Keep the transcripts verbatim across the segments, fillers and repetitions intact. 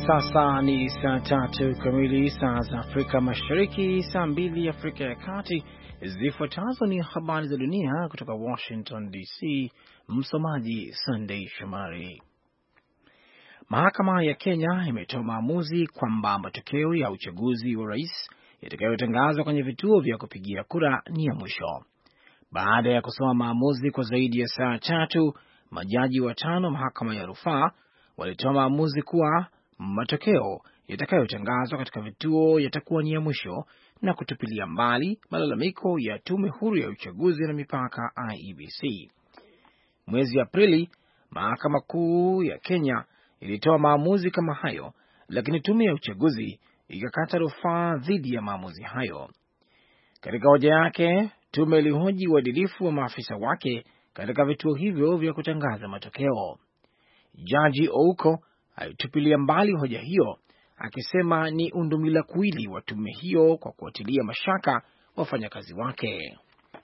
Sasa ni saa tatu kamili saa za Afrika Mashariki, saa mbili Afrika ya Kati. Zifuatazo ni habari za dunia kutoka Washington D C. Msomaji Sunday Shomari. Mahakama ya Kenya imetoa maamuzi kwamba matokeo ya uchaguzi wa rais yatakayotangazwa kwenye vituo vya kupigia kura ni ya mwisho. Baada ya kusoma maamuzi kwa zaidi ya saa tatu, majaji watano mahakama ya rufaa walitoa maamuzi kuwa matokeo yatakayotangazwa katika vituo yatakuwa ni ya mwisho na kutupilia mbali malalamiko ya tume huru ya uchaguzi na mipaka I E B C. Mwezi Aprili, mahakama kuu ya Kenya ilitoa maamuzi kama hayo, lakini tume ya uchaguzi ikakata rufaa dhidi ya maamuzi hayo. Katika hoja yake, tume ilihoji uadilifu wa maafisa wake katika vituo hivyo vya kutangaza matokeo. Jaji Ouko alitupilia mbali hoja hiyo, akisema ni undumila kuwili wa tume hiyo kwa kuatilia mashaka wafanyakazi wake.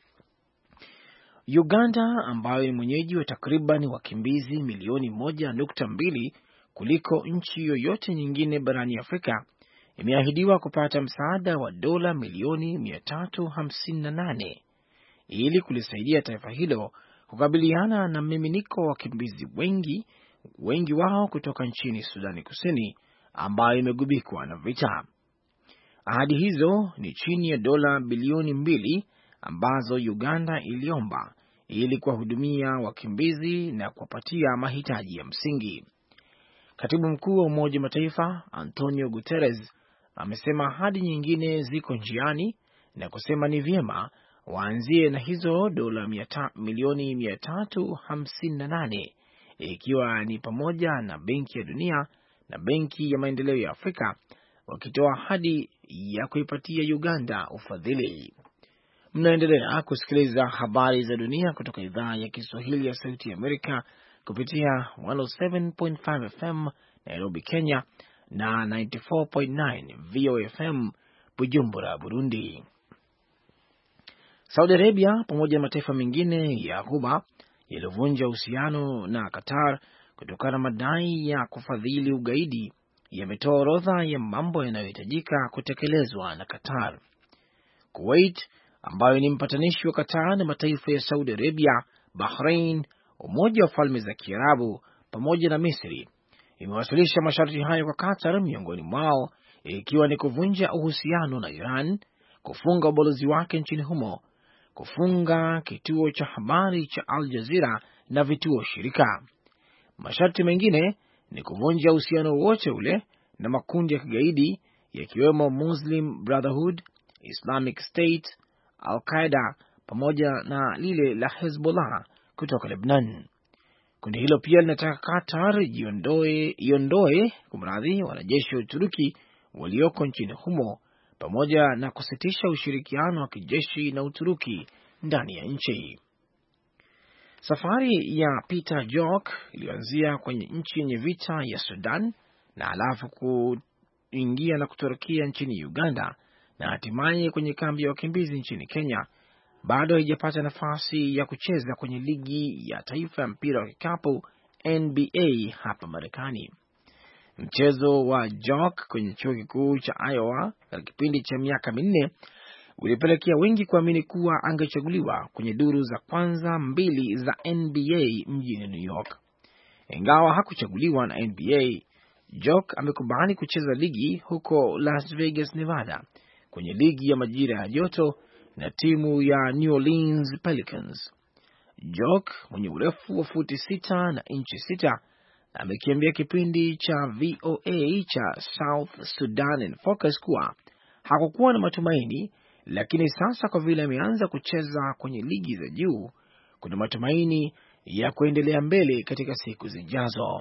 Uganda, ambayo ni mwenyeji wa takriban wakimbizi milioni moja nukta mbili kuliko nchi yoyote nyingine barani Afrika, imeahidiwa kupata msaada wa dola milioni mia tatu hamsini na nane ili kulisaidia taifa hilo kukabiliana na mmiminiko wa wakimbizi wengi wengi wao kutoka nchini Sudani Kusini, ambayo imegubikwa na vita. Ahadi hizo ni chini ya dola bilioni mbili ambazo Uganda iliomba ili kuwahudumia wakimbizi na kuwapatia mahitaji ya msingi. Katibu mkuu wa Umoja wa Mataifa Antonio Guterres amesema ahadi nyingine ziko njiani na kusema ni vyema waanzie na hizo dola milioni mia tatu hamsini na nane, ikiwa ni pamoja na Benki ya Dunia na Benki ya Maendeleo ya Afrika, wakitoa ahadi ya kuipatia Uganda ufadhili. Mnaendelea kusikiliza habari za dunia kutoka idhaa ya Kiswahili ya Sauti ya Amerika kupitia one oh seven point five F M Nairobi, Kenya na ninety-four point nine V O F M Bujumbura, Burundi. Saudi Arabia pamoja na mataifa mengine ya Ghuba yaliyovunja uhusiano na Qatar kutokana na madai ya kufadhili ugaidi yametoa orodha ya mambo yanayohitajika kutekelezwa na Qatar. Kuwait, ambayo ni mpatanishi wa Qatar na mataifa ya Saudi Arabia, Bahrain, Umoja wa Falme za Kiarabu pamoja na Misri, imewasilisha masharti hayo kwa Qatar, miongoni mwao ikiwa ni kuvunja uhusiano na Iran, kufunga ubalozi wake nchini humo, kufunga kituo cha habari cha Al Jazeera na vituo shirika. Masharti mengine ni kuvunja uhusiano wote ule na makundi ya kigaidi yakiwemo Muslim Brotherhood, Islamic State, Al-Qaeda pamoja na lile la Hezbollah kutoka Lebanon. Kundi hilo pia linataka Qatar iondoe iondoe kumradhi wanajeshi wa Uturuki walioko nchini humo pamoja na kusitisha ushirikiano wa kijeshi na Uturuki ndani ya nchi. Safari ya Peter Jok ilianzia kwenye nchi yenye vita ya Sudan na alafu kuingia na kutorokia nchini Uganda na hatimaye kwenye kambi ya wakimbizi nchini Kenya. Bado haijapata nafasi ya kucheza kwenye ligi ya taifa ya mpira wa kikapu N B A hapa Marekani. Mchezo wa Jok kwenye chuo kikuu cha Iowa katika kipindi cha miaka minne ulipelekea wengi kuamini kuwa angechaguliwa kwenye duru za kwanza mbili za N B A mjini New York. Ingawa hakuchaguliwa na N B A, Jok amekubali kucheza ligi huko Las Vegas, Nevada, kwenye ligi ya majira ya joto na timu ya New Orleans Pelicans. Jok mwenye urefu wa futi sita na inchi sita amekiambia kipindi cha V O A cha South Sudan in Focus kuwa hakukuwa na matumaini, lakini sasa kwa vile ameanza kucheza kwenye ligi za juu, kuna matumaini ya kuendelea mbele katika siku zijazo.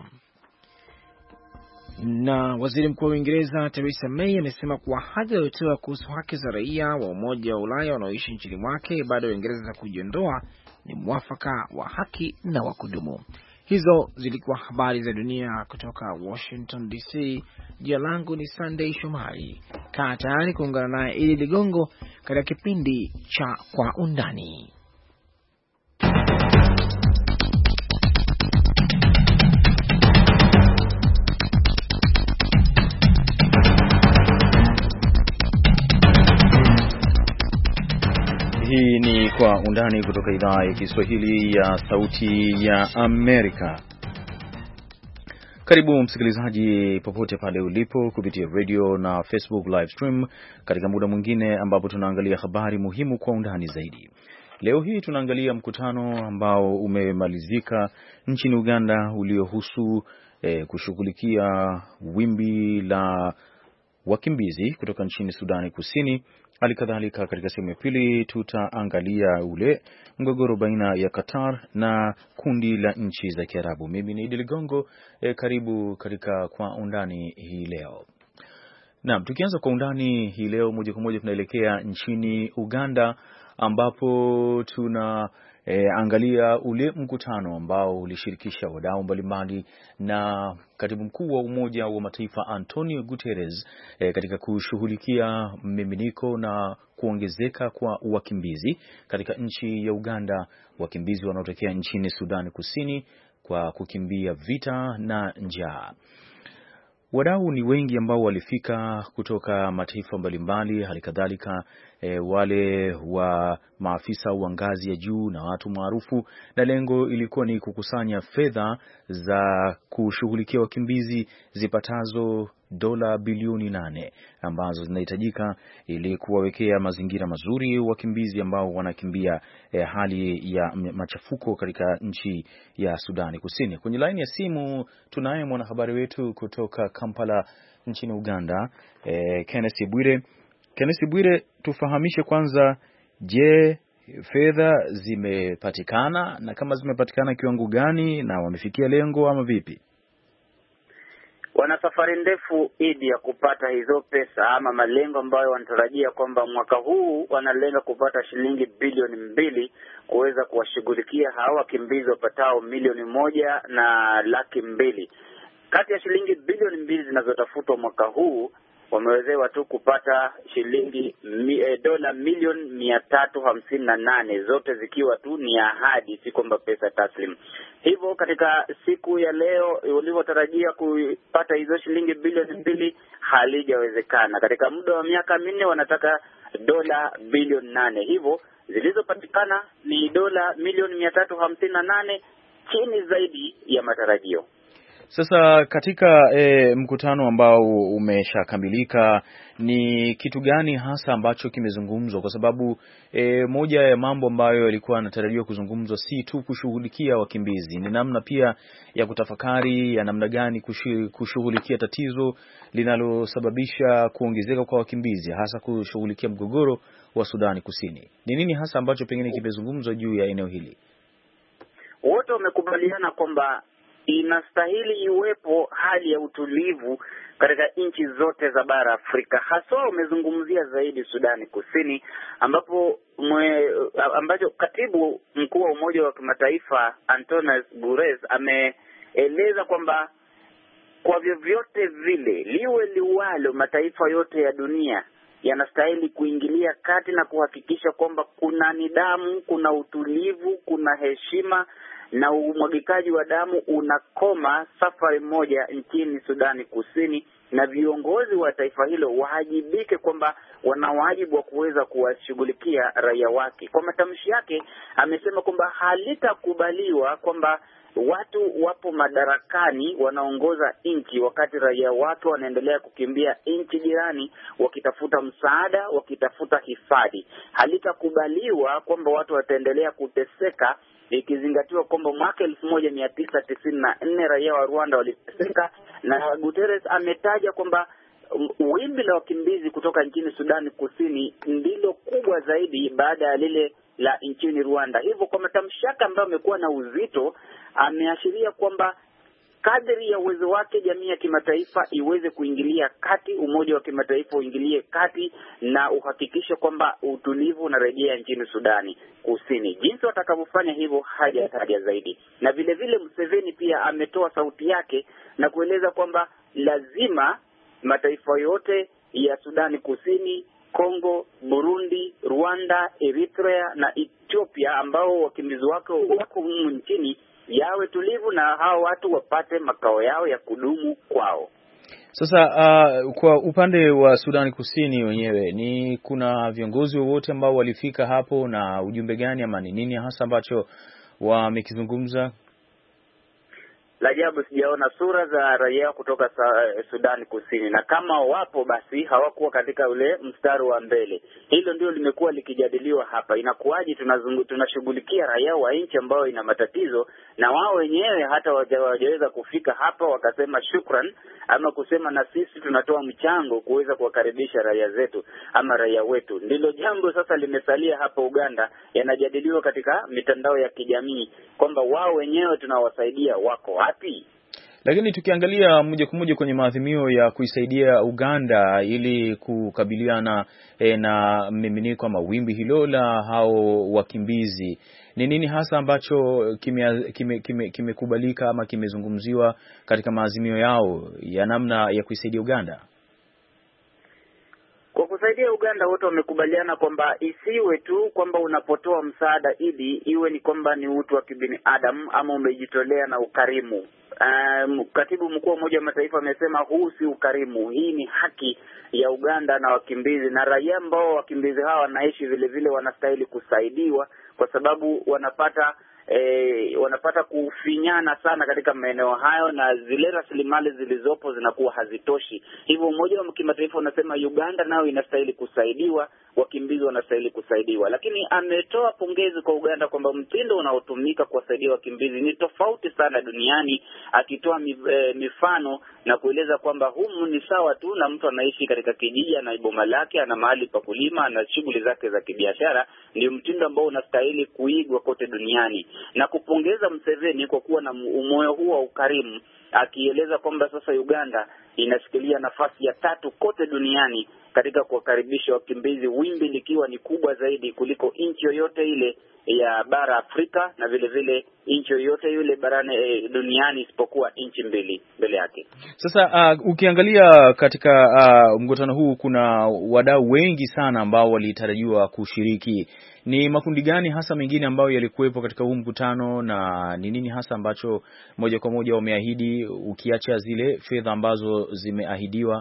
Na waziri mkuu wa Uingereza Theresa May amesema kuwa ahadi aliyotoa kuhusu haki za raia wa Umoja wa Ulaya wanaoishi nchini mwake baada ya Uingereza kujiondoa ni mwafaka wa haki na wa kudumu. Hizo zilikuwa habari za dunia kutoka Washington D C. Jina langu ni Sunday Shomari. Kaa tayari kuungana naye Idi Ligongo katika kipindi cha Kwa Undani. Hii ni Kwa Undani kutoka idhaa ya Kiswahili ya Sauti ya Amerika. Karibu msikilizaji popote pale ulipo kupitia radio na Facebook live stream katika muda mwingine ambapo tunaangalia habari muhimu kwa undani zaidi. Leo hii tunaangalia mkutano ambao umemalizika nchini Uganda uliohusu eh, kushughulikia wimbi la wakimbizi kutoka nchini Sudani Kusini. Halikadhalika katika sehemu ya pili tutaangalia ule mgogoro baina ya Qatar na kundi la nchi za Kiarabu. Mimi ni Idi Ligongo, eh, karibu katika Kwa Undani hii leo. Naam, tukianza Kwa Undani hii leo moja kwa moja tunaelekea nchini Uganda ambapo tuna E, angalia ule mkutano ambao ulishirikisha wadau mbalimbali na katibu mkuu wa Umoja wa Mataifa Antonio Guterres e, katika kushughulikia mmiminiko na kuongezeka kwa wakimbizi katika nchi ya Uganda, wakimbizi wanaotokea nchini Sudan Kusini kwa kukimbia vita na njaa. Wadau ni wengi ambao walifika kutoka mataifa mbalimbali, halikadhalika e, wale wa maafisa wa ngazi ya juu na watu maarufu, na lengo ilikuwa ni kukusanya fedha za kushughulikia wakimbizi zipatazo dola bilioni nane ambazo zinahitajika ili kuwawekea mazingira mazuri wakimbizi ambao wanakimbia eh, hali ya machafuko katika nchi ya Sudani Kusini. Kwenye laini ya simu tunaye mwanahabari wetu kutoka Kampala nchini Uganda, eh, Kenneth Bwire. Kenneth Bwire, tufahamishe kwanza, je, fedha zimepatikana, na kama zimepatikana kiwango gani, na wamefikia lengo ama vipi? Wana safari ndefu Idi ya kupata hizo pesa ama malengo ambayo wanatarajia kwamba mwaka huu wanalenga kupata shilingi bilioni mbili kuweza kuwashughulikia hawa wakimbizi wapatao milioni moja na laki mbili. Kati ya shilingi bilioni mbili zinazotafutwa mwaka huu wamewezewa tu kupata shilingi mi, eh, dola milioni mia tatu hamsini na nane, zote zikiwa tu ni ahadi, si kwamba pesa taslim. Hivyo katika siku ya leo ulivyotarajia kupata hizo shilingi bilioni mbili halijawezekana. Katika muda wa miaka minne wanataka dola bilioni nane. Hivyo zilizopatikana ni dola milioni mia tatu hamsini na nane, chini zaidi ya matarajio. Sasa katika e, mkutano ambao umeshakamilika, ni kitu gani hasa ambacho kimezungumzwa? Kwa sababu e, moja ya mambo ambayo yalikuwa yanatarajiwa kuzungumzwa si tu kushughulikia wakimbizi, ni namna pia ya kutafakari ya namna gani kushughulikia tatizo linalosababisha kuongezeka kwa wakimbizi, hasa kushughulikia mgogoro wa Sudani Kusini. Ni nini hasa ambacho pengine kimezungumzwa juu ya eneo hili? Wote wamekubaliana kwamba inastahili iwepo hali ya utulivu katika nchi zote za bara Afrika. Haswa umezungumzia zaidi Sudani Kusini ambapo mwe, ambacho katibu mkuu wa Umoja wa Kimataifa Antonio Guterres ameeleza kwamba kwa vyovyote vile liwe liwalo, mataifa yote ya dunia yanastahili kuingilia kati na kuhakikisha kwamba kuna nidhamu, kuna utulivu, kuna heshima na umwagikaji wa damu unakoma safari moja nchini Sudani Kusini, na viongozi wa taifa hilo wahajibike kwamba wana wajibu wa kuweza kuwashughulikia raia wake. Kwa matamshi yake amesema kwamba halitakubaliwa kwamba watu wapo madarakani wanaongoza nchi wakati raia wake wanaendelea kukimbia nchi jirani wakitafuta msaada, wakitafuta hifadhi. Halitakubaliwa kwamba watu wataendelea kuteseka, ikizingatiwa kwamba mwaka elfu moja mia tisa tisini na nne raia wa Rwanda waliteseka, na Guterres ametaja kwamba wimbi la wakimbizi kutoka nchini Sudani Kusini ndilo kubwa zaidi baada ya lile la nchini Rwanda. Hivyo kwa matamshi yake ambayo amekuwa na uzito, ameashiria kwamba kadri ya uwezo wake jamii ya kimataifa iweze kuingilia kati, Umoja wa Kimataifa uingilie kati na uhakikishe kwamba utulivu unarejea nchini Sudani Kusini. Jinsi watakavyofanya hivyo hajataja zaidi. Na vile vile Museveni pia ametoa sauti yake na kueleza kwamba lazima mataifa yote ya Sudani Kusini, Kongo, Burundi, Rwanda, Eritrea na Ethiopia ambao wakimbizi wake wako humu nchini yawe tulivu na hao watu wapate makao yao ya kudumu kwao. Sasa uh, kwa upande wa Sudan Kusini wenyewe, ni kuna viongozi wowote ambao walifika hapo na ujumbe gani ama ni nini hasa ambacho wamekizungumza? La ajabu, sijaona sura za raia kutoka Sudan Kusini, na kama wapo basi hawakuwa katika ule mstari wa mbele. Hilo ndio limekuwa likijadiliwa hapa. Inakuwaje tunashughulikia raia wa nchi ambao ina matatizo na wao wenyewe hata hawajaweza kufika hapa wakasema shukran ama kusema na sisi tunatoa mchango kuweza kuwakaribisha raia zetu ama raia wetu. Ndilo jambo sasa limesalia hapa Uganda, yanajadiliwa katika mitandao ya kijamii kwamba wao wenyewe tunawasaidia wako wapi. Lakini tukiangalia moja kwa moja kwenye maadhimio ya kuisaidia Uganda ili kukabiliana e, na mmiminiko ama wimbi hilo la hao wakimbizi, ni nini hasa ambacho kimekubalika kime, kime, kime ama kimezungumziwa katika maazimio yao ya namna ya kuisaidia Uganda? Kwa kusaidia Uganda wote wamekubaliana kwamba isiwe tu kwamba unapotoa msaada ili iwe ni kwamba ni utu wa kibinadamu ama umejitolea na ukarimu. Um, Katibu Mkuu wa Umoja wa Mataifa amesema huu si ukarimu, hii ni haki ya Uganda na wakimbizi, na raia ambao wakimbizi hawa wanaishi vile vile wanastahili kusaidiwa kwa sababu wanapata E, wanapata kufinyana sana katika maeneo hayo na zile rasilimali zilizopo zinakuwa hazitoshi. Hivyo Umoja wa Kimataifa unasema Uganda nao inastahili kusaidiwa, wakimbizi wanastahili kusaidiwa. Lakini ametoa pongezi kwa Uganda kwamba mtindo unaotumika kuwasaidia wakimbizi ni tofauti sana duniani, akitoa mifano na kueleza kwamba humu ni sawa tu na mtu anaishi katika kijiji na iboma lake, ana mahali pa kulima na shughuli zake za kibiashara. Ndio mtindo ambao unastahili kuigwa kote duniani, na kupongeza Museveni kwa kuwa na moyo huo wa ukarimu, akieleza kwamba sasa Uganda inashikilia nafasi ya tatu kote duniani katika kuwakaribisha wakimbizi, wimbi likiwa ni kubwa zaidi kuliko nchi yoyote ile ya bara Afrika na vile vile nchi yoyote yule barani e, duniani isipokuwa nchi mbili mbele yake. Sasa uh, ukiangalia katika uh, mkutano huu kuna wadau wengi sana ambao walitarajiwa kushiriki. Ni makundi gani hasa mengine ambayo yalikuwepo katika huu mkutano, na ni nini hasa ambacho moja kwa moja wameahidi ukiacha zile fedha ambazo zimeahidiwa?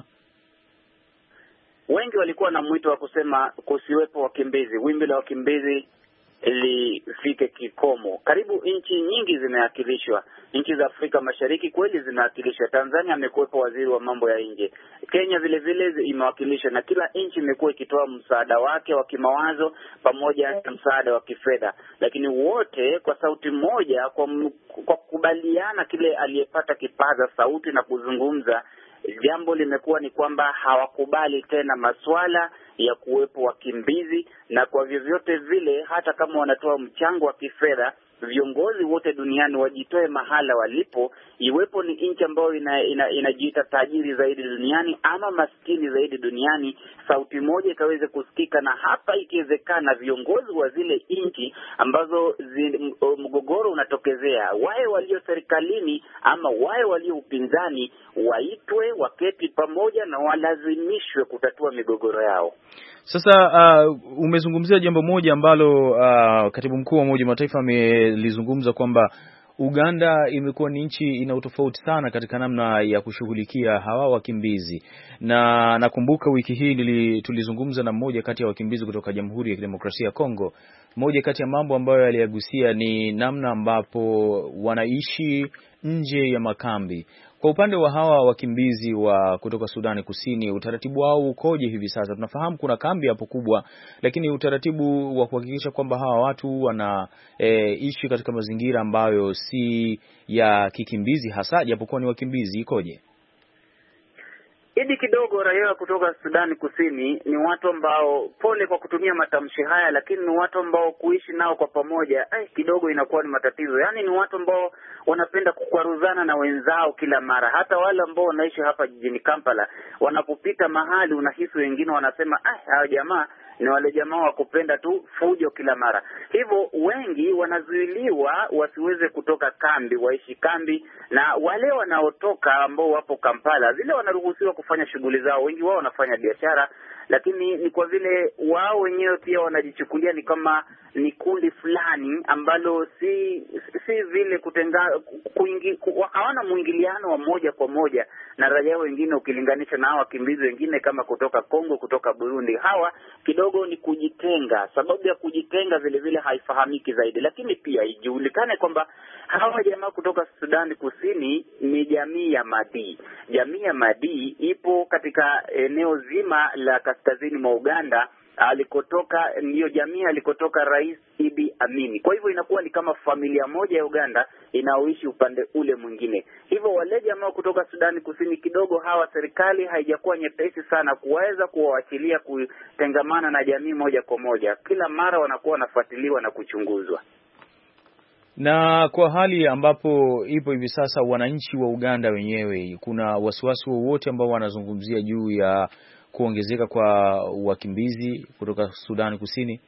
Wengi walikuwa na mwito wa kusema kusiwepo wakimbizi, wimbi la wakimbizi lifike kikomo. Karibu nchi nyingi zimewakilishwa. Nchi za Afrika Mashariki kweli zimewakilishwa. Tanzania amekuwepo waziri wa mambo ya nje. Kenya vile vile imewakilishwa, na kila nchi imekuwa ikitoa msaada wake wa kimawazo pamoja na msaada wa kifedha. Lakini wote kwa sauti moja, kwa kwa kukubaliana kile aliyepata kipaza sauti na kuzungumza, jambo limekuwa ni kwamba hawakubali tena masuala ya kuwepo wakimbizi, na kwa vyovyote vile hata kama wanatoa mchango wa kifedha, viongozi wote duniani wajitoe mahala walipo, iwepo ni nchi ambayo inajiita ina, ina tajiri zaidi duniani ama maskini zaidi duniani, sauti moja ikaweze kusikika. Na hapa ikiwezekana viongozi wa zile nchi ambazo zi, mgogoro unatokezea, wae walio serikalini ama wae walio upinzani, waitwe waketi pamoja na walazimishwe kutatua migogoro yao. Sasa uh, umezungumzia jambo moja ambalo uh, Katibu Mkuu wa Umoja wa Mataifa amelizungumza kwamba Uganda imekuwa ni nchi ina utofauti sana katika namna ya kushughulikia hawa wakimbizi. Na nakumbuka wiki hii tulizungumza na mmoja kati ya wakimbizi kutoka Jamhuri ya Kidemokrasia ya Kongo. Moja kati ya mambo ambayo aliyagusia ni namna ambapo wanaishi nje ya makambi. Kwa upande wa hawa wakimbizi wa kutoka Sudani Kusini, utaratibu wao ukoje hivi sasa? Tunafahamu kuna kambi hapo kubwa, lakini utaratibu wa kuhakikisha kwamba hawa watu wanaishi e, katika mazingira ambayo si ya kikimbizi hasa japokuwa ni wakimbizi ikoje? Idi kidogo, raia kutoka Sudani Kusini ni watu ambao, pole kwa kutumia matamshi haya, lakini ni watu ambao kuishi nao kwa pamoja eh, kidogo inakuwa ni matatizo. Yaani ni watu ambao wanapenda kukwaruzana na wenzao kila mara. Hata wale ambao wanaishi hapa jijini Kampala, wanapopita mahali unahisi wengine wanasema ah, hao jamaa ni wale jamaa wa kupenda tu fujo kila mara. Hivyo wengi wanazuiliwa wasiweze kutoka kambi, waishi kambi, na wale wanaotoka ambao wapo Kampala zile wanaruhusiwa kufanya shughuli zao. Wengi wao wanafanya biashara, lakini ni kwa vile wao wenyewe pia wanajichukulia ni kama ni kundi fulani ambao ambalo si si vile kutenga kuingi, hawana mwingiliano wa moja kwa moja na raia wengine ukilinganisha na hawa wakimbizi wengine kama kutoka Kongo, kutoka Burundi. Hawa kidogo ni kujitenga. Sababu ya kujitenga vile vile haifahamiki zaidi, lakini pia ijulikane kwamba hawa jamaa kutoka Sudan Kusini ni jamii ya Madi. Jamii ya Madi ipo katika eneo zima la kaskazini mwa Uganda alikotoka, ndiyo jamii alikotoka Rais Idi Amini. Kwa hivyo inakuwa ni kama familia moja ya Uganda inaoishi upande ule mwingine. Hivyo wale jamaa kutoka Sudani Kusini kidogo hawa serikali haijakuwa nyepesi sana kuweza kuwaachilia kutengamana na jamii moja kwa moja. Kila mara wanakuwa wanafuatiliwa na kuchunguzwa. Na kwa hali ambapo ipo hivi sasa, wananchi wa Uganda wenyewe, kuna wasiwasi wowote ambao wanazungumzia juu ya kuongezeka kwa wakimbizi kutoka Sudan Kusini?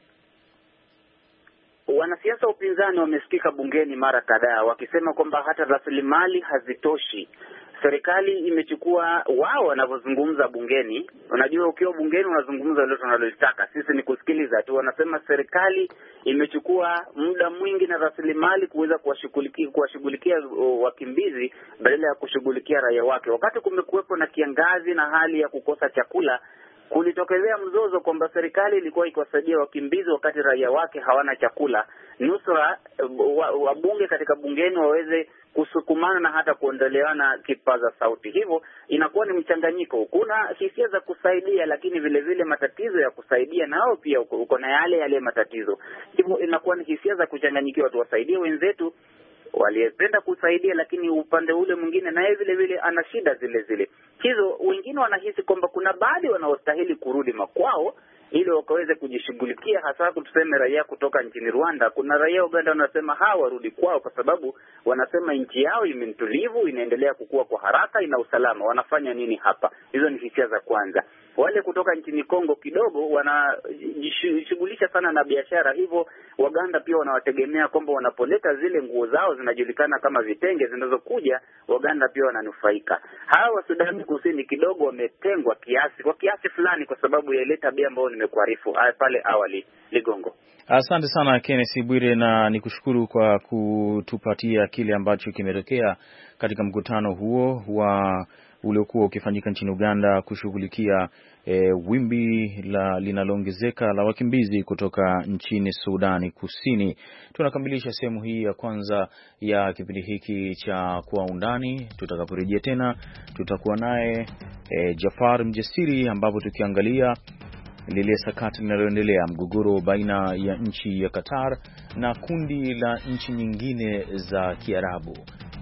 Wanasiasa wa upinzani wamesikika bungeni mara kadhaa wakisema kwamba hata rasilimali hazitoshi. Serikali imechukua, wao wanavyozungumza bungeni, unajua ukiwa bungeni unazungumza lolote unalotaka, sisi ni kusikiliza tu. Wanasema serikali imechukua muda mwingi na rasilimali kuweza kuwashughulikia kuwashughulikia wakimbizi badala ya kushughulikia raia wake. Wakati kumekuwepo na kiangazi na hali ya kukosa chakula, kulitokezea mzozo kwamba serikali ilikuwa ikiwasaidia wakimbizi wakati raia wake hawana chakula. Nusura wabunge katika bungeni waweze kusukumana na hata kuondeleana kipaza sauti. Hivyo inakuwa ni mchanganyiko. Kuna hisia za kusaidia, lakini vile vile matatizo ya kusaidia nao pia uko, uko na yale yale matatizo. Hivyo inakuwa ni hisia za kuchanganyikiwa. Tuwasaidie wenzetu waliyependa kusaidia, lakini upande ule mwingine naye vile vile ana shida zile zile hizo. Wengine wanahisi kwamba kuna baadhi wanaostahili kurudi makwao ili wakaweze kujishughulikia, hasa tuseme raia kutoka nchini Rwanda. Kuna raia Uganda wanasema hawa warudi kwao kwa sababu wanasema nchi yao imentulivu, inaendelea kukua kwa haraka, ina usalama. Wanafanya nini hapa? Hizo ni hisia za kwanza. Wale kutoka nchini Kongo kidogo wanajishughulisha sana na biashara, hivyo Waganda pia wanawategemea kwamba wanapoleta zile nguo zao zinajulikana kama vitenge zinazokuja, Waganda pia wananufaika. Hawa wa Sudan Kusini kidogo wametengwa kiasi, kwa kiasi fulani, kwa sababu ya ile tabia ambayo nimekuarifu pale awali. Ligongo. Asante sana Kenneth Bwire, na nikushukuru kwa kutupatia kile ambacho kimetokea katika mkutano huo wa uliokuwa ukifanyika nchini Uganda kushughulikia e, wimbi la linaloongezeka la wakimbizi kutoka nchini Sudani Kusini. Tunakamilisha sehemu hii ya kwanza ya kipindi hiki cha Kwa Undani. Tutakaporejea tena tutakuwa naye e, Jafar Mjasiri, ambapo tukiangalia lile sakata linaloendelea, mgogoro baina ya nchi ya Qatar na kundi la nchi nyingine za Kiarabu.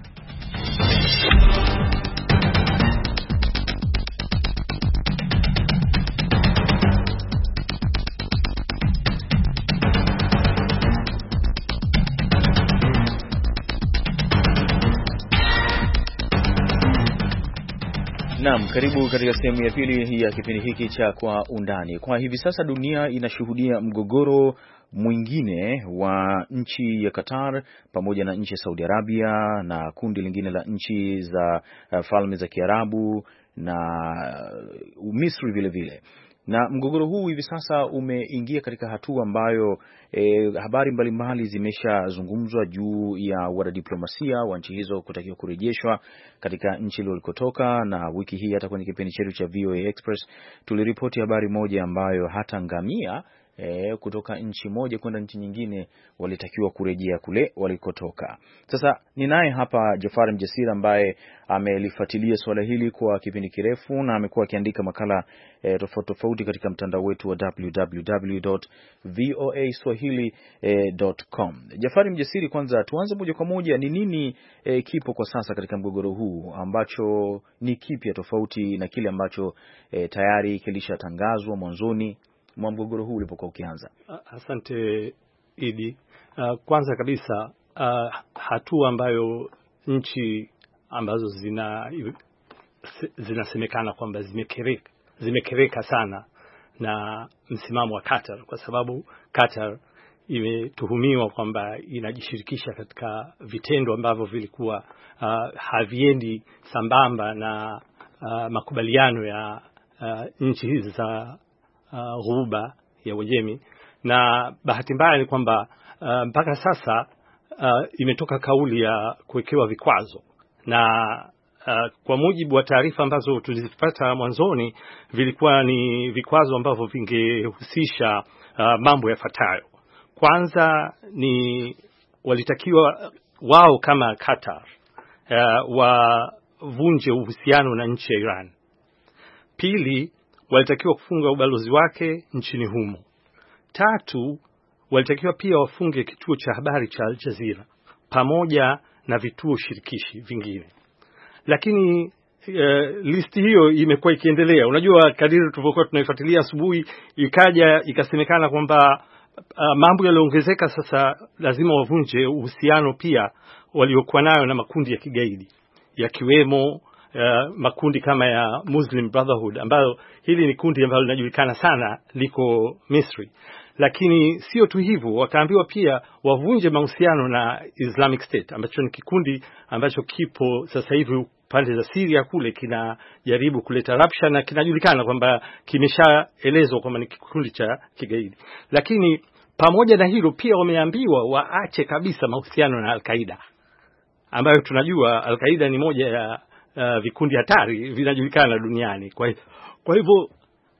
Naam, karibu katika sehemu ya pili ya kipindi hiki cha Kwa Undani. Kwa hivi sasa dunia inashuhudia mgogoro mwingine wa nchi ya Qatar pamoja na nchi ya Saudi Arabia na kundi lingine la nchi za uh, falme za Kiarabu na uh, Misri vile vile. Na mgogoro huu hivi sasa umeingia katika hatua ambayo e, habari mbalimbali zimeshazungumzwa juu ya wanadiplomasia wa nchi hizo kutakiwa kurejeshwa katika nchi ile walikotoka. Na wiki hii hata kwenye kipindi chetu cha V O A Express tuliripoti habari moja ambayo hata ngamia E, kutoka nchi moja kwenda nchi nyingine walitakiwa kurejea kule walikotoka. Sasa ninaye hapa Jafar Mjasiri ambaye amelifuatilia swala hili kwa kipindi kirefu na amekuwa akiandika makala e, tofauti tofauti katika mtandao wetu wa w w w dot voa swahili dot com. Jafar Mjasiri, kwanza tuanze moja kwa moja, ni nini e, kipo kwa sasa katika mgogoro huu ambacho ni kipya tofauti na kile ambacho e, tayari kilishatangazwa mwanzoni mwa mgogoro huu ulipokuwa ukianza? Asante Idi. Uh, kwanza kabisa uh, hatua ambayo nchi ambazo zina zinasemekana kwamba zimekereka zimekereka sana na msimamo wa Qatar, kwa sababu Qatar imetuhumiwa kwamba inajishirikisha katika vitendo ambavyo vilikuwa uh, haviendi sambamba na uh, makubaliano ya uh, nchi hizi za Uh, ghuba ya Uajemi. Na bahati mbaya ni kwamba uh, mpaka sasa uh, imetoka kauli ya kuwekewa vikwazo, na uh, kwa mujibu wa taarifa ambazo tulizipata mwanzoni vilikuwa ni vikwazo ambavyo vingehusisha uh, mambo yafuatayo. Kwanza ni walitakiwa wao kama Qatar uh, wavunje uhusiano na nchi ya Iran. Pili, walitakiwa kufunga ubalozi wake nchini humo. Tatu, walitakiwa pia wafunge kituo cha habari cha Al Jazeera pamoja na vituo shirikishi vingine. Lakini uh, listi hiyo imekuwa ikiendelea. Unajua, kadiri tulivyokuwa tunaifuatilia asubuhi, ikaja ikasemekana kwamba uh, mambo yaliongezeka, sasa lazima wavunje uhusiano pia waliokuwa nayo na makundi ya kigaidi, yakiwemo Uh, makundi kama ya Muslim Brotherhood, ambayo hili ni kundi ambalo linajulikana sana liko Misri. Lakini sio tu hivyo, wakaambiwa pia wavunje mahusiano na Islamic State, ambacho ni kikundi ambacho kipo sasa hivi pande za Syria kule, kinajaribu kuleta rapsha na kinajulikana kwamba kimeshaelezwa kwamba ni kikundi cha kigaidi. Lakini pamoja na hilo pia wameambiwa waache kabisa mahusiano na Al-Qaeda, ambayo tunajua Al-Qaeda ni moja ya Uh, vikundi hatari vinajulikana duniani. Kwa kwa hivyo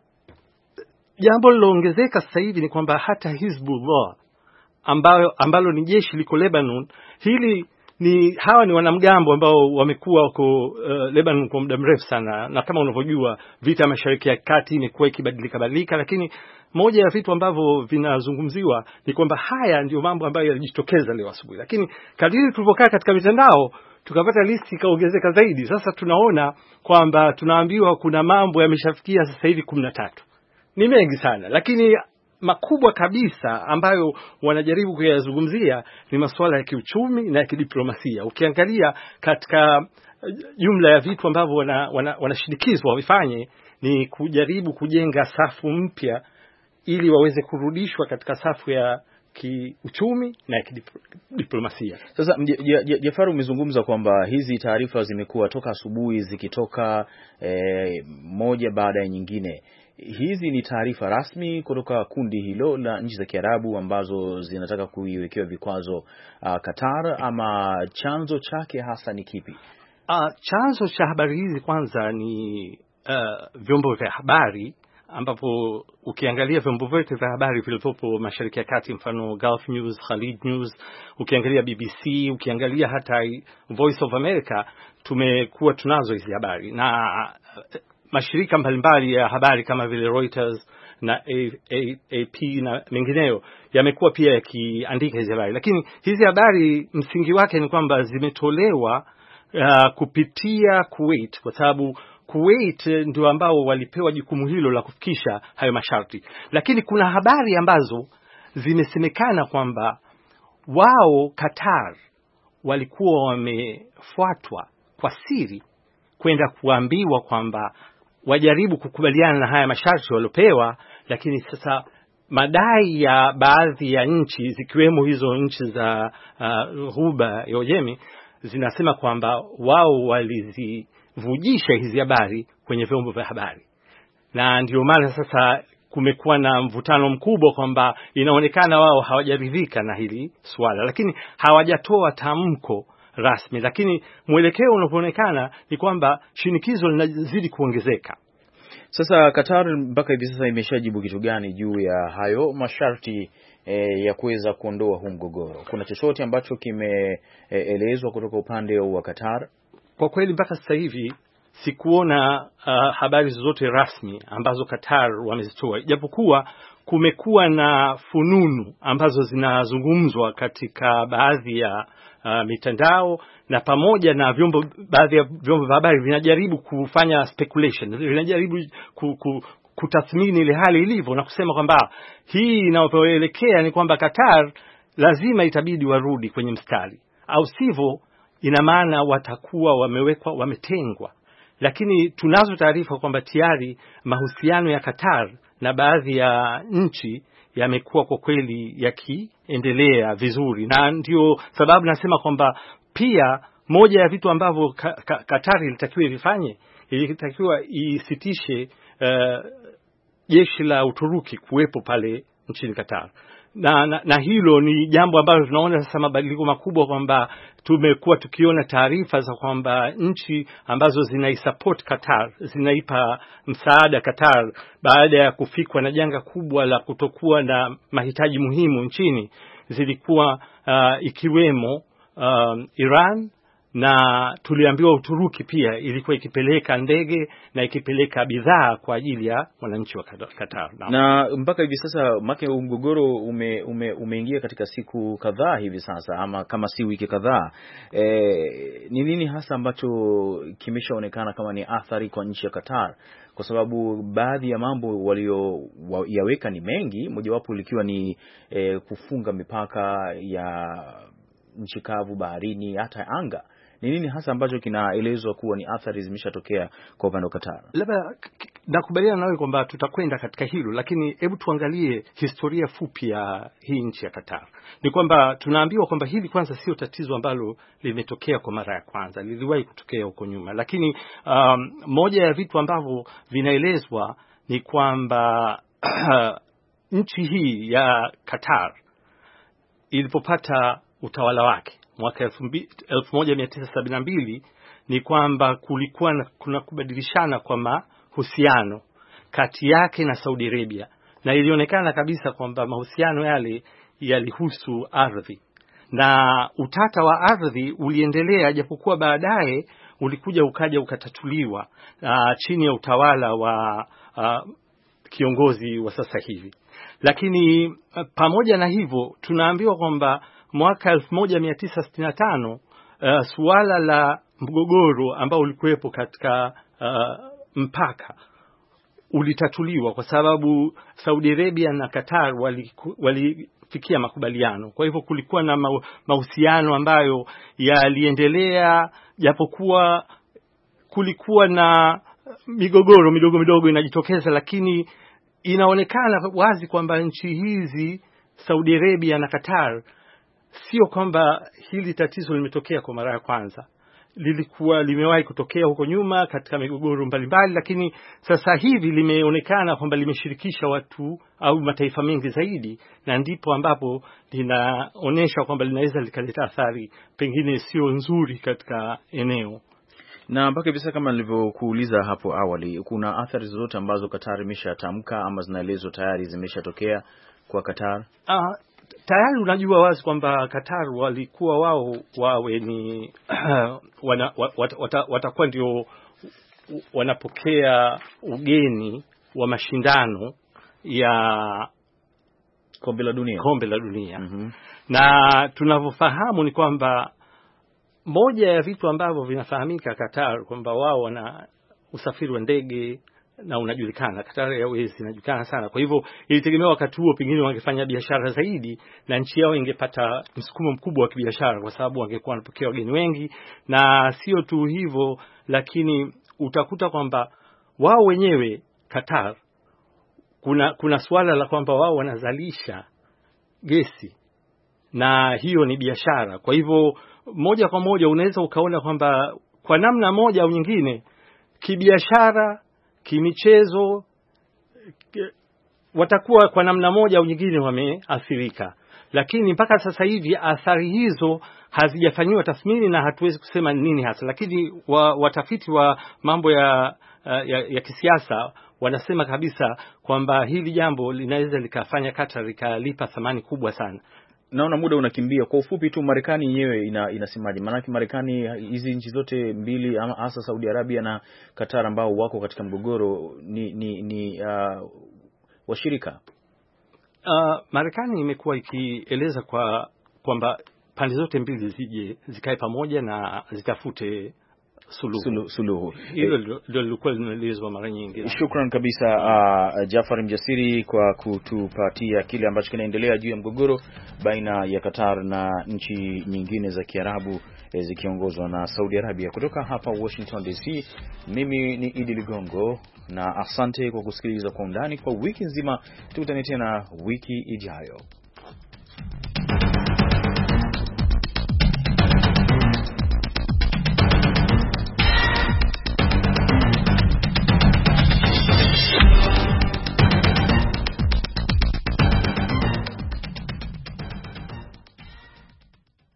jambo liloongezeka sasa hivi ni kwamba hata Hizbullah ambayo ambalo ni jeshi liko Lebanon, hili ni hawa ni wanamgambo ambao wamekuwa wako uh, Lebanon kwa muda mrefu sana, na kama unavyojua vita Mashariki ya Kati imekuwa ikibadilika badilika, lakini moja ya vitu ambavyo vinazungumziwa ni kwamba haya ndio mambo ambayo yalijitokeza leo asubuhi. Lakini kadiri tulivyokaa katika mitandao tukapata listi ikaongezeka zaidi. Sasa tunaona kwamba tunaambiwa kuna mambo yameshafikia sasa hivi kumi na tatu. Ni mengi sana, lakini makubwa kabisa ambayo wanajaribu kuyazungumzia ni masuala ya kiuchumi na ya kidiplomasia. Ukiangalia katika jumla ya vitu ambavyo wanashinikizwa wana, wana wavifanye ni kujaribu kujenga safu mpya ili waweze kurudishwa katika safu ya kiuchumi na kidiplomasia. Sasa Jafaru, umezungumza kwamba hizi taarifa zimekuwa toka asubuhi zikitoka e, moja baada ya nyingine. Hizi ni taarifa rasmi kutoka kundi hilo la nchi za Kiarabu ambazo zinataka kuiwekewa vikwazo uh, Qatar, ama chanzo chake hasa ni kipi? Uh, chanzo cha habari hizi kwanza ni uh, vyombo vya habari, ambapo ukiangalia vyombo vyote vya habari vilivyopo Mashariki ya Kati, mfano Gulf News, Khalid News, ukiangalia B B C, ukiangalia hata Voice of America, tumekuwa tunazo hizi habari, na mashirika mbalimbali ya habari kama vile Reuters na A P na mengineyo yamekuwa pia yakiandika hizi habari. Lakini hizi habari msingi wake ni kwamba zimetolewa uh, kupitia Kuwait, kwa sababu Kuwait ndio ambao walipewa jukumu hilo la kufikisha hayo masharti. Lakini kuna habari ambazo zimesemekana kwamba wao Qatar walikuwa wamefuatwa kwa siri kwenda kuambiwa kwamba wajaribu kukubaliana na haya masharti waliopewa. Lakini sasa madai ya baadhi ya nchi zikiwemo hizo nchi za uh, Ghuba ya Uajemi zinasema kwamba wao walizivujisha hizi habari kwenye vyombo vya habari, na ndio maana sasa kumekuwa na mvutano mkubwa kwamba inaonekana wao hawajaridhika na hili swala, lakini hawajatoa tamko rasmi. Lakini mwelekeo unapoonekana ni kwamba shinikizo linazidi kuongezeka. Sasa Qatar mpaka hivi sasa imeshajibu kitu gani juu ya hayo masharti e, ya kuweza kuondoa huu mgogoro? Kuna chochote ambacho kimeelezwa e, kutoka upande wa Qatar? Kwa kweli mpaka sasa hivi sikuona uh, habari zozote rasmi ambazo Qatar wamezitoa, japokuwa kumekuwa na fununu ambazo zinazungumzwa katika baadhi ya uh, mitandao, na pamoja na vyombo, baadhi ya vyombo vya habari vinajaribu kufanya speculation, vinajaribu ku, ku, kutathmini ile hali ilivyo na kusema kwamba hii inayoelekea ni kwamba Qatar lazima itabidi warudi kwenye mstari, au sivyo ina maana watakuwa wamewekwa, wametengwa. Lakini tunazo taarifa kwamba tayari mahusiano ya Qatar na baadhi ya nchi yamekuwa kwa kweli yakiendelea vizuri, na ndio sababu nasema kwamba pia moja ya vitu ambavyo ka, ka, Qatar ilitakiwa ifanye, ilitakiwa isitishe uh, jeshi la Uturuki kuwepo pale nchini Qatar. na, na, na hilo ni jambo ambalo tunaona sasa mabadiliko makubwa, kwamba tumekuwa tukiona taarifa za kwamba nchi ambazo zinaisupport Qatar, zinaipa msaada Qatar baada ya kufikwa na janga kubwa la kutokuwa na mahitaji muhimu nchini, zilikuwa uh, ikiwemo uh, Iran, na tuliambiwa Uturuki pia ilikuwa ikipeleka ndege na ikipeleka bidhaa kwa ajili ya wananchi wa Qatar. Na, na mpaka hivi sasa make mgogoro ume, ume, umeingia katika siku kadhaa hivi sasa, ama kama si wiki kadhaa. E, ni nini hasa ambacho kimeshaonekana kama ni athari kwa nchi ya Qatar? Kwa sababu baadhi ya mambo walioyaweka ni mengi, mojawapo likiwa ni e, kufunga mipaka ya nchi kavu, baharini, hata anga. Ni nini hasa ambacho kinaelezwa kuwa ni athari zimeshatokea kwa upande wa Qatar? Labda nakubaliana nawe kwamba tutakwenda katika hilo, lakini hebu tuangalie historia fupi ya hii nchi ya Qatar. Ni kwamba tunaambiwa kwamba hili kwanza sio tatizo ambalo limetokea kwa mara ya kwanza, liliwahi kutokea huko nyuma, lakini um, moja ya vitu ambavyo vinaelezwa ni kwamba nchi hii ya Qatar ilipopata utawala wake mwaka elfu moja mia tisa sabini na mbili, ni kwamba kulikuwa na, kuna kubadilishana kwa mahusiano kati yake na Saudi Arabia, na ilionekana kabisa kwamba mahusiano yale yalihusu ardhi, na utata wa ardhi uliendelea, japokuwa baadaye ulikuja ukaja ukatatuliwa uh, chini ya utawala wa uh, kiongozi wa sasa hivi. Lakini uh, pamoja na hivyo tunaambiwa kwamba mwaka elfu moja mia tisa sitini na tano uh, suala la mgogoro ambao ulikuwepo katika uh, mpaka ulitatuliwa, kwa sababu Saudi Arabia na Qatar walifikia wali makubaliano. Kwa hivyo kulikuwa na mahusiano ambayo yaliendelea, japokuwa kulikuwa na migogoro midogo midogo inajitokeza, lakini inaonekana wazi kwamba nchi hizi Saudi Arabia na Qatar, sio kwamba hili tatizo limetokea kwa mara ya kwanza. Lilikuwa limewahi kutokea huko nyuma katika migogoro mbalimbali, lakini sasa hivi limeonekana kwamba limeshirikisha watu au mataifa mengi zaidi, na ndipo ambapo linaonesha kwamba linaweza likaleta athari pengine sio nzuri katika eneo. Na mpaka hivi sasa, kama nilivyokuuliza hapo awali, kuna athari zozote ambazo Qatar imeshatamka ama zinaelezwa tayari zimeshatokea kwa Qatar? Ah, tayari unajua wazi kwamba Qatar walikuwa wao wawe ni wana, wat, wat, watakuwa ndio wanapokea ugeni wa mashindano ya kombe la dunia, kombe la dunia. Mm-hmm. Na tunavyofahamu ni kwamba moja ya vitu ambavyo vinafahamika Qatar kwamba wao wana usafiri wa ndege na unajulikana, Qatar Airways inajulikana sana. Kwa hivyo ilitegemewa wakati huo pengine wangefanya biashara zaidi na nchi yao ingepata msukumo mkubwa wa kibiashara, kwa sababu wangekuwa wanapokea wageni wengi. Na sio tu hivyo, lakini utakuta kwamba wao wenyewe Qatar kuna kuna swala la kwamba wao wanazalisha gesi, na hiyo ni biashara. Kwa hivyo moja kwa moja unaweza ukaona kwamba kwa namna moja au nyingine, kibiashara, kimichezo, watakuwa kwa namna moja au nyingine wameathirika. Lakini mpaka sasa hivi athari hizo hazijafanywa tathmini na hatuwezi kusema nini hasa. Lakini wa, watafiti wa mambo ya, ya, ya kisiasa wanasema kabisa kwamba hili jambo linaweza likafanya Qatar likalipa thamani kubwa sana. Naona muda unakimbia. Kwa ufupi tu, Marekani yenyewe ina, inasemaje? Maana Marekani, hizi nchi zote mbili, ama hasa Saudi Arabia na Qatar ambao wako katika mgogoro, ni ni, ni uh, washirika. Uh, Marekani imekuwa ikieleza kwa kwamba pande zote mbili zije zikae pamoja na zitafute suluhu. Sulu, suluhu. Hilo ndio lilikuwa linaelezwa mara nyingi. Shukran kabisa uh, Jafar Mjasiri kwa kutupatia kile ambacho kinaendelea juu ya mgogoro baina ya Qatar na nchi nyingine za Kiarabu eh, zikiongozwa na Saudi Arabia. Kutoka hapa Washington D C, mimi ni Idi Ligongo, na asante kwa kusikiliza Kwa Undani kwa wiki nzima. Tukutane tena wiki ijayo.